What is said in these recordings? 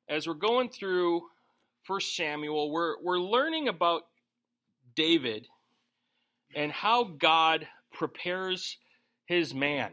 as we're going through 1 Samuel, we're learning about David and how God prepares his man.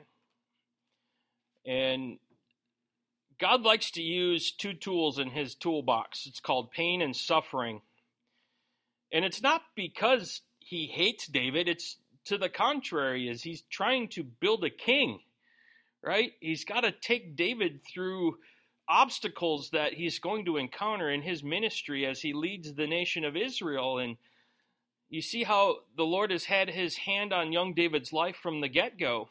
And God likes to use two tools in his toolbox. It's called pain and suffering. And it's not because he hates David, it's to the contrary, as he's trying to build a king, right? He's got to take David through obstacles that he's going to encounter in his ministry as he leads the nation of Israel. And you see how the Lord has had his hand on young David's life from the get-go.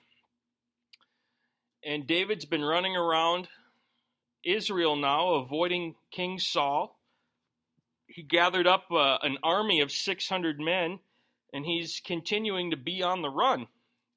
And David's been running around Israel now, avoiding King Saul. He gathered up an army of 600 men, and he's continuing to be on the run.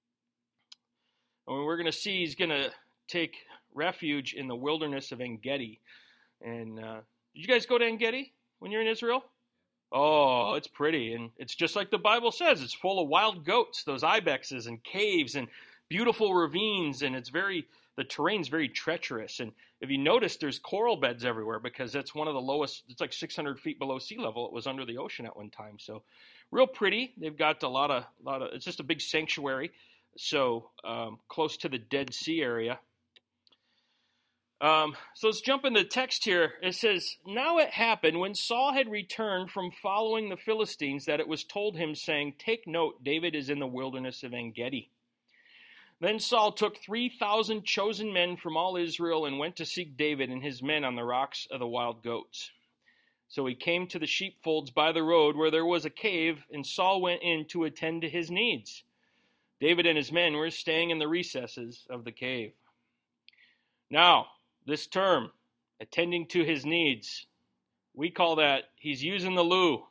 And we're going to see he's going to take refuge in the wilderness of En-Gedi. And did you guys go to En-Gedi when you're in Israel? Oh, it's pretty. And it's just like the Bible says. It's full of wild goats, those ibexes and caves and beautiful ravines. And the terrain's very treacherous. And if you notice, there's coral beds everywhere because that's one of the lowest. It's like 600 feet below sea level. It was under the ocean at one time. So real pretty. They've got a lot of, it's just a big sanctuary. So close to the Dead Sea area. So let's jump into the text here. It says, "Now it happened when Saul had returned from following the Philistines that it was told him, saying, 'Take note, David is in the wilderness of En-Gedi.' Then Saul took 3,000 chosen men from all Israel and went to seek David and his men on the rocks of the wild goats. So he came to the sheepfolds by the road where there was a cave, and Saul went in to attend to his needs. David and his men were staying in the recesses of the cave." Now, this term, attending to his needs, we call that he's using the loo.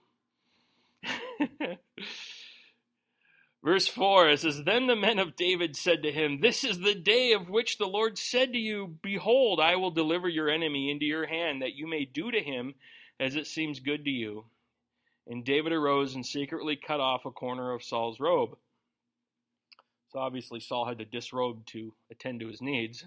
Verse 4, it says, "Then the men of David said to him, 'This is the day of which the Lord said to you, Behold, I will deliver your enemy into your hand, that you may do to him as it seems good to you.' And David arose and secretly cut off a corner of Saul's robe." So obviously Saul had to disrobe to attend to his needs.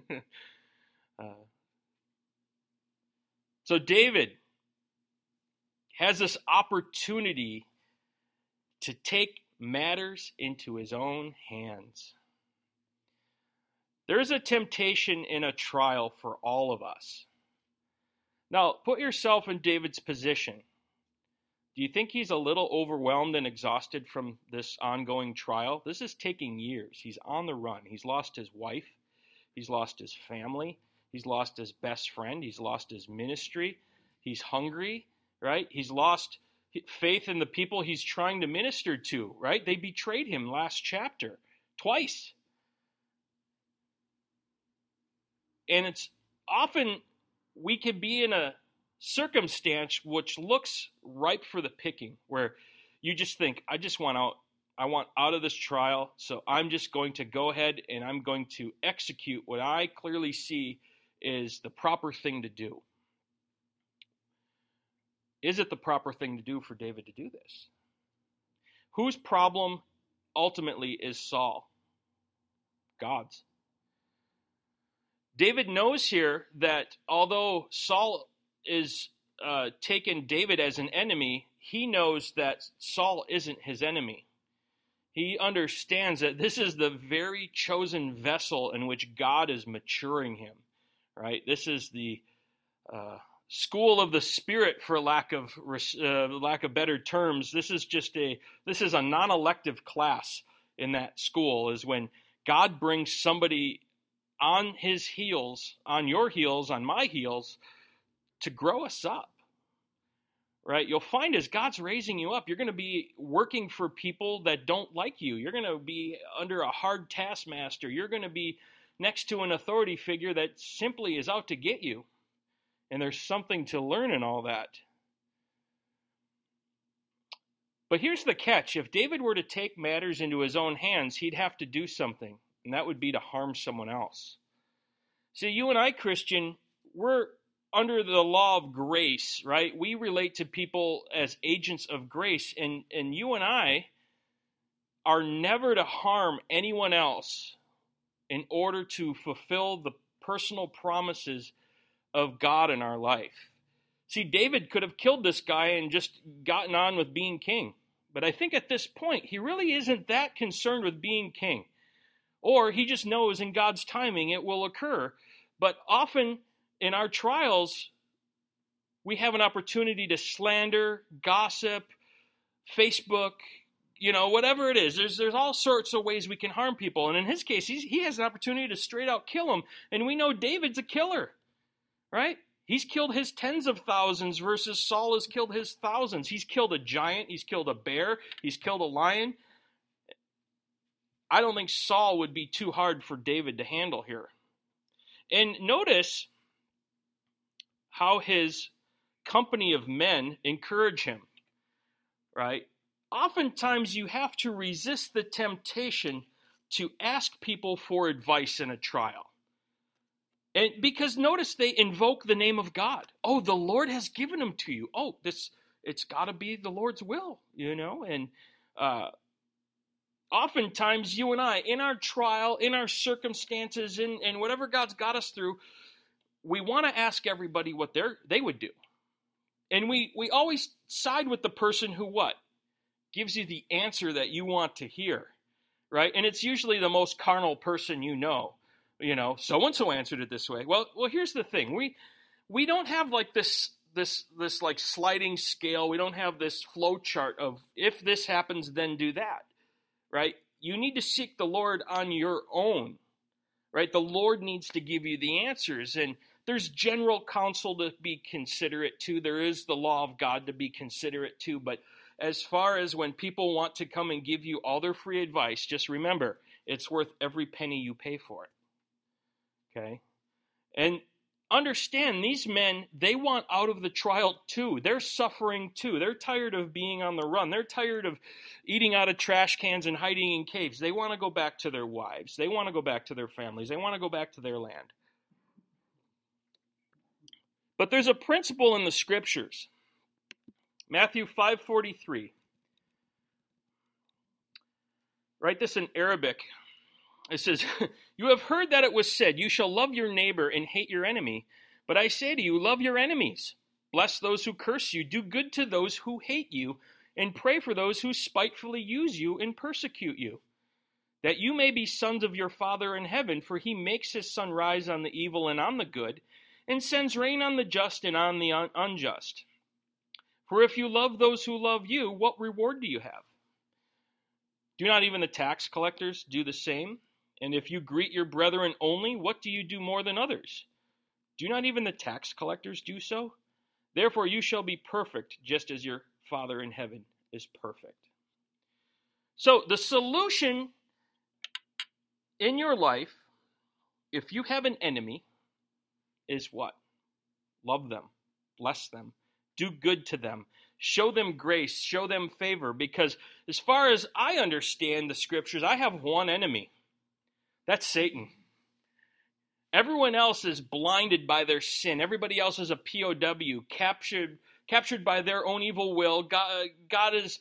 So David has this opportunity to take matters into his own hands. There's a temptation in a trial for all of us. Now, put yourself in David's position. Do you think he's a little overwhelmed and exhausted from this ongoing trial? This is taking years. He's on the run. He's lost his wife. He's lost his family. He's lost his best friend. He's lost his ministry. He's hungry, right? He's lost faith in the people he's trying to minister to, right? They betrayed him last chapter twice. And it's often we can be in a circumstance which looks ripe for the picking, where you just think, I want out of this trial, so I'm just going to go ahead and I'm going to execute what I clearly see is the proper thing to do. Is it the proper thing to do for David to do this? Whose problem ultimately is Saul? God's. David knows here that although Saul is taken David as an enemy, he knows that Saul isn't his enemy. He understands that this is the very chosen vessel in which God is maturing him, right? This is the school of the Spirit, for lack of better terms. This is a non-elective class in that school, is when God brings somebody on his heels, on your heels, on my heels, to grow us up. Right? You'll find as God's raising you up, you're going to be working for people that don't like you. You're going to be under a hard taskmaster. You're going to be next to an authority figure that simply is out to get you. And there's something to learn in all that. But here's the catch. If David were to take matters into his own hands, he'd have to do something, and that would be to harm someone else. See, you and I, Christian, we're under the law of grace, right? We relate to people as agents of grace, and you and I are never to harm anyone else in order to fulfill the personal promises of God in our life. See, David could have killed this guy and just gotten on with being king. But I think at this point, he really isn't that concerned with being king. Or he just knows in God's timing it will occur. But often in our trials, we have an opportunity to slander, gossip, Facebook, whatever it is. There's all sorts of ways we can harm people. And in his case, he has an opportunity to straight out kill him. And we know David's a killer, right? He's killed his tens of thousands versus Saul has killed his thousands. He's killed a giant. He's killed a bear. He's killed a lion. I don't think Saul would be too hard for David to handle here. And notice how his company of men encourage him, right? Oftentimes you have to resist the temptation to ask people for advice in a trial. And because notice they invoke the name of God. Oh, the Lord has given him to you. Oh, it's got to be the Lord's will, And oftentimes you and I, in our trial, in our circumstances, in whatever God's got us through, we want to ask everybody what they would do. And we always side with the person who what? Gives you the answer that you want to hear, right? And it's usually the most carnal person you know. So-and-so answered it this way. Well, here's the thing. We don't have like this like sliding scale. We don't have this flow chart of if this happens, then do that, right? You need to seek the Lord on your own, right? The Lord needs to give you the answers. And there's general counsel to be considerate to. There is the law of God to be considerate to. But as far as when people want to come and give you all their free advice, just remember, it's worth every penny you pay for it. Okay? And understand, these men, they want out of the trial too. They're suffering too. They're tired of being on the run. They're tired of eating out of trash cans and hiding in caves. They want to go back to their wives. They want to go back to their families. They want to go back to their land. But there's a principle in the scriptures. Matthew 5:43. Write this in Arabic. It says, "You have heard that it was said, you shall love your neighbor and hate your enemy. But I say to you, love your enemies. Bless those who curse you. Do good to those who hate you. And pray for those who spitefully use you and persecute you. That you may be sons of your Father in heaven, for he makes his sun rise on the evil and on the good, and sends rain on the just and on the unjust. For if you love those who love you, what reward do you have? Do not even the tax collectors do the same? And if you greet your brethren only, what do you do more than others? Do not even the tax collectors do so? Therefore you shall be perfect, just as your Father in heaven is perfect." So the solution in your life, if you have an enemy, is what? Love them, bless them, do good to them, show them grace, show them favor. Because as far as I understand the scriptures, I have one enemy. That's Satan. Everyone else is blinded by their sin. Everybody else is a POW, captured by their own evil will. God is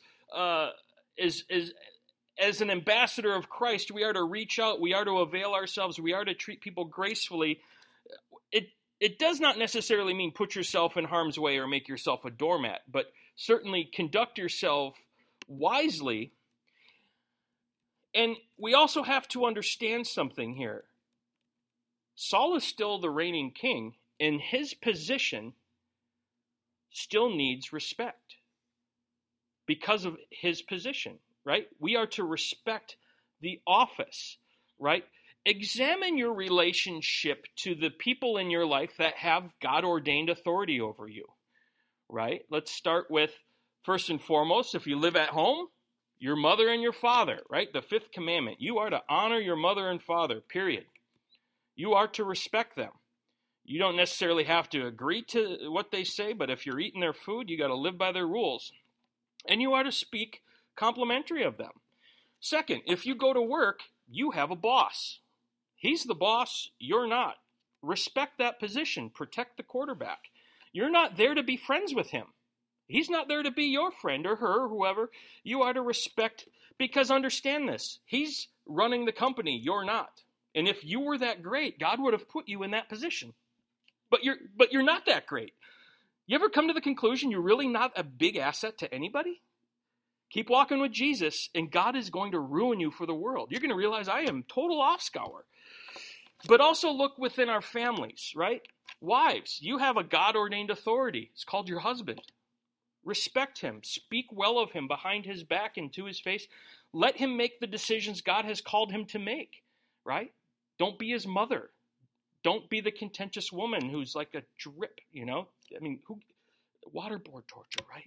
as an ambassador of Christ, we are to reach out, we are to avail ourselves, we are to treat people gracefully. It does not necessarily mean put yourself in harm's way or make yourself a doormat, but certainly conduct yourself wisely. And we also have to understand something here. Saul is still the reigning king, and his position still needs respect because of his position, right? We are to respect the office, right? Examine your relationship to the people in your life that have God-ordained authority over you, right? Let's start with, first and foremost, if you live at home, your mother and your father, right? The fifth commandment. You are to honor your mother and father, period. You are to respect them. You don't necessarily have to agree to what they say, but if you're eating their food, you got to live by their rules. And you are to speak complimentary of them. Second, if you go to work, you have a boss. He's the boss, you're not. Respect that position. Protect the quarterback. You're not there to be friends with him. He's not there to be your friend or her or whoever. You are to respect, because understand this. He's running the company, you're not. And if you were that great, God would have put you in that position. but you're not that great. You ever come to the conclusion you're really not a big asset to anybody? Keep walking with Jesus, and God is going to ruin you for the world. You're going to realize I am total off-scour. But also look within our families, right? Wives, you have a God-ordained authority. It's called your husband. Respect him. Speak well of him behind his back and to his face. Let him make the decisions God has called him to make, right? Don't be his mother. Don't be the contentious woman who's like a drip, waterboard torture, right?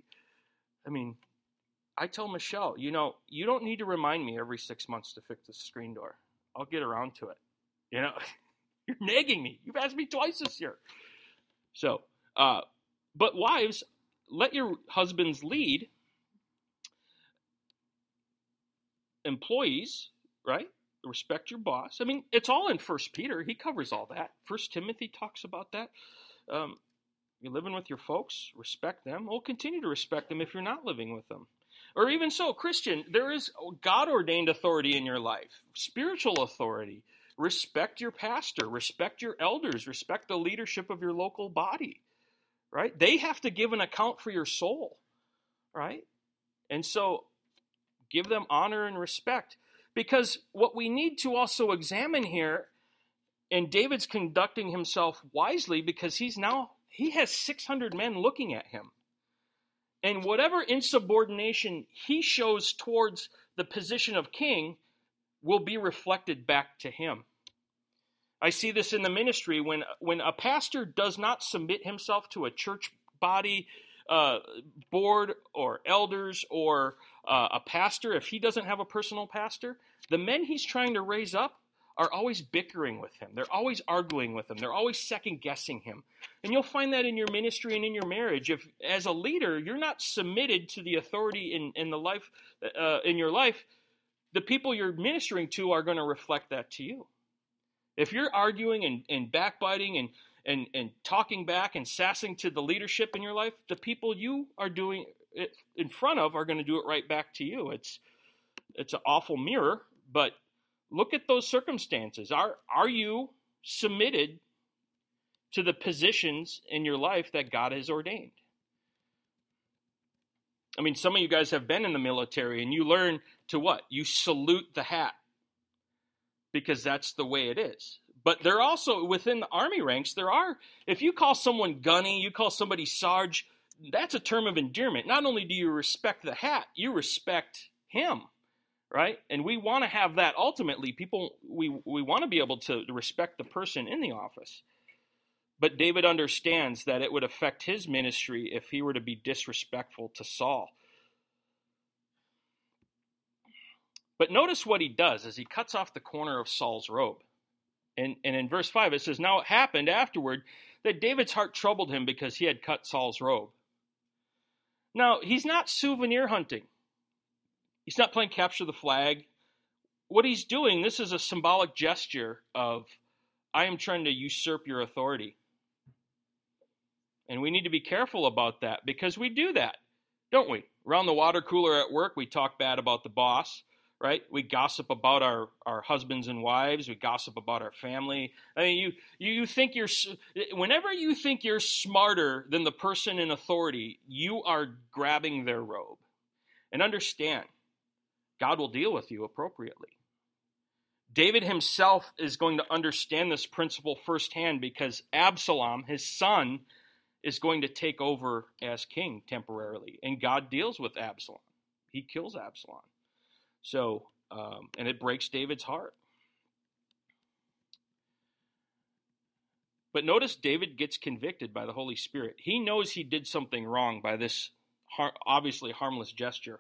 I tell Michelle, you don't need to remind me every 6 months to fix the screen door. I'll get around to it. You're nagging me. You've asked me twice this year. So, but wives, let your husbands lead. Employees, right? Respect your boss. It's all in 1 Peter. He covers all that. 1 Timothy talks about that. You're living with your folks, respect them. Well, continue to respect them if you're not living with them. Or even so, Christian, there is God-ordained authority in your life, spiritual authority. Respect your pastor, respect your elders, respect the leadership of your local body, right? They have to give an account for your soul, right? And so give them honor and respect. Because what we need to also examine here, and David's conducting himself wisely because he has 600 men looking at him. And whatever insubordination he shows towards the position of king will be reflected back to him. I see this in the ministry when a pastor does not submit himself to a church body, board or elders or a pastor, if he doesn't have a personal pastor, the men he's trying to raise up are always bickering with him. They're always arguing with him. They're always second-guessing him. And you'll find that in your ministry and in your marriage. If, as a leader, you're not submitted to the authority in your life, the people you're ministering to are going to reflect that to you. If you're arguing and backbiting and talking back and sassing to the leadership in your life, the people you are doing it in front of are going to do it right back to you. It's an awful mirror, but look at those circumstances. Are you submitted to the positions in your life that God has ordained? Some of you guys have been in the military and you learn to what? You salute the hat because that's the way it is. But there also, within the Army ranks, if you call someone gunny, you call somebody Sarge, that's a term of endearment. Not only do you respect the hat, you respect him. Right? And we want to have that ultimately. People, we want to be able to respect the person in the office. But David understands that it would affect his ministry if he were to be disrespectful to Saul. But notice what he does as he cuts off the corner of Saul's robe. And in verse 5 it says, "Now it happened afterward that David's heart troubled him because he had cut Saul's robe." Now, he's not souvenir hunting. He's not playing capture the flag. What he's doing, this is a symbolic gesture of, I am trying to usurp your authority. And we need to be careful about that because we do that, don't we? Around the water cooler at work, we talk bad about the boss, right? We gossip about our husbands and wives. We gossip about our family. You think whenever you think you're smarter than the person in authority, you are grabbing their robe. And understand, God will deal with you appropriately. David himself is going to understand this principle firsthand because Absalom, his son, is going to take over as king temporarily. And God deals with Absalom. He kills Absalom. So, and it breaks David's heart. But notice David gets convicted by the Holy Spirit. He knows he did something wrong by this obviously harmless gesture.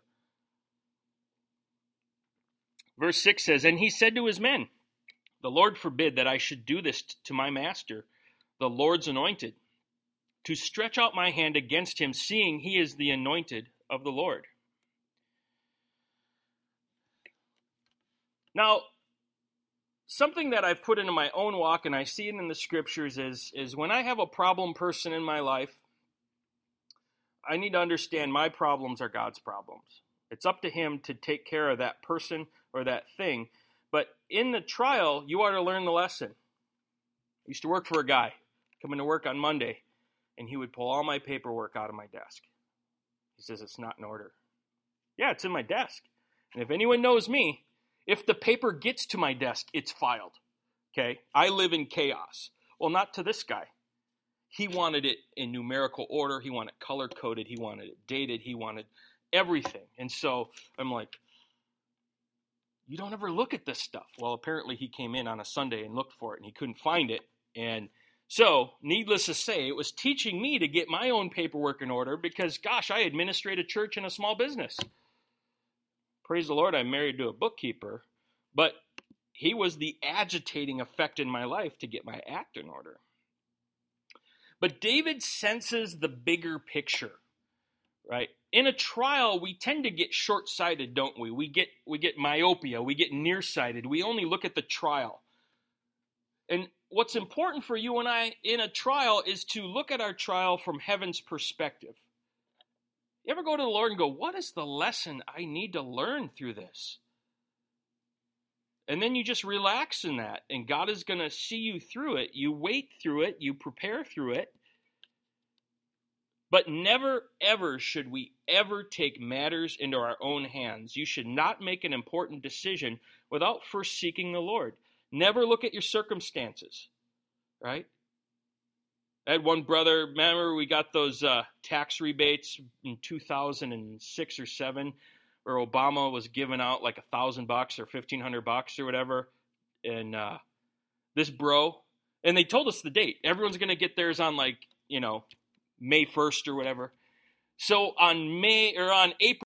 Verse 6 says, "And he said to his men, 'The Lord forbid that I should do this to my master, the Lord's anointed, to stretch out my hand against him, seeing he is the anointed of the Lord.'" Now, something that I've put into my own walk, and I see it in the scriptures, is when I have a problem person in my life, I need to understand my problems are God's problems. It's up to him to take care of that person or that thing. But in the trial, you are to learn the lesson. I used to work for a guy come into work on Monday, and he would pull all my paperwork out of my desk. He says, it's not in order. Yeah, it's in my desk. And if anyone knows me, if the paper gets to my desk, it's filed. Okay? I live in chaos. Well, not to this guy. He wanted it in numerical order. He wanted it color-coded. He wanted it dated. He wanted everything. And so I'm like, you don't ever look at this stuff. Well, apparently he came in on a Sunday and looked for it, and he couldn't find it. And so, needless to say, it was teaching me to get my own paperwork in order because, gosh, I administrate a church and a small business. Praise the Lord, I'm married to a bookkeeper. But he was the agitating effect in my life to get my act in order. But David senses the bigger picture, right? In a trial, we tend to get short-sighted, don't we? We get myopia, we get nearsighted. We only look at the trial. And what's important for you and I in a trial is to look at our trial from heaven's perspective. You ever go to the Lord and go, what is the lesson I need to learn through this? And then you just relax in that, and God is going to see you through it. You wait through it. You prepare through it. But never, ever should we ever take matters into our own hands. You should not make an important decision without first seeking the Lord. Never look at your circumstances, right? I had one brother, remember we got those tax rebates in 2006 or 7, where Obama was giving out like $1,000 or $1,500 or whatever. And this bro, and they told us the date. Everyone's going to get theirs on like, May 1st or whatever. So on April